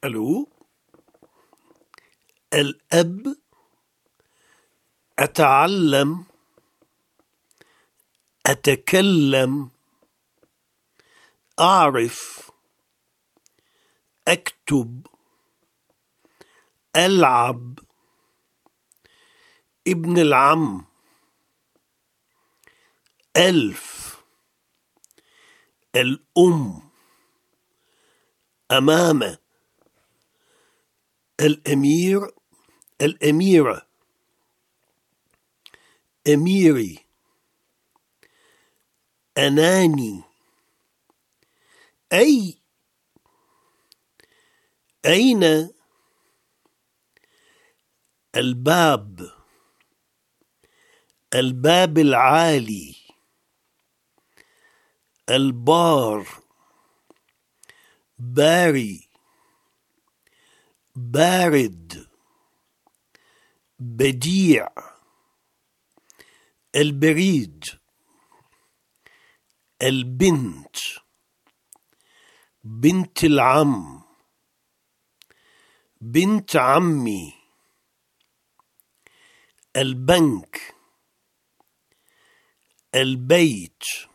ألو. الأب. أتعلم. أتكلم. أعرف. أكتب. ألعب. ابن العم. ألف. الأم. أمامة. الأمير. الأميرة. أميري. أناني. أين. الباب. الباب العالي. البار. باري. بارد. بديع. البريد. البنت. بنت العم. بنت عمي. البنك. البيت.